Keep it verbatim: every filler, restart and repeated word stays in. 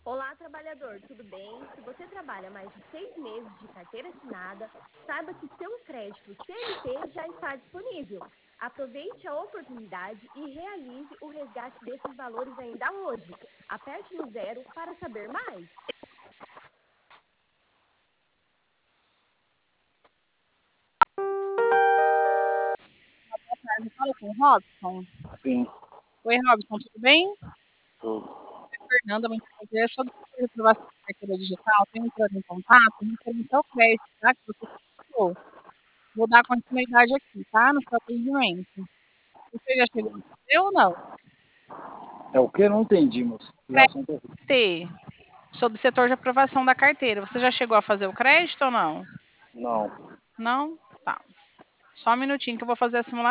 Olá, trabalhador, tudo bem? Se você trabalha mais de seis meses de carteira assinada, saiba que seu crédito C L T já está disponível. Aproveite a oportunidade e realize o resgate desses valores ainda hoje. Aperte no zero para saber mais. Eu falo com o Robson. Sim. Oi, Robson, tudo bem? Tudo. É Fernanda, muito prazer. Eu sou do Setor de Aprovação da Carteira Digital, tenho entrado em contato, referente ao crédito, tá? Que você precisou. Vou dar continuidade aqui, tá? No seu atendimento. Você já chegou a fazer ou não? É o que? Não entendi, moço. Crédito. Sobre o setor de aprovação da carteira. Você já chegou a fazer o crédito ou não? Não. Não? Tá. Só um minutinho que eu vou fazer a simulação.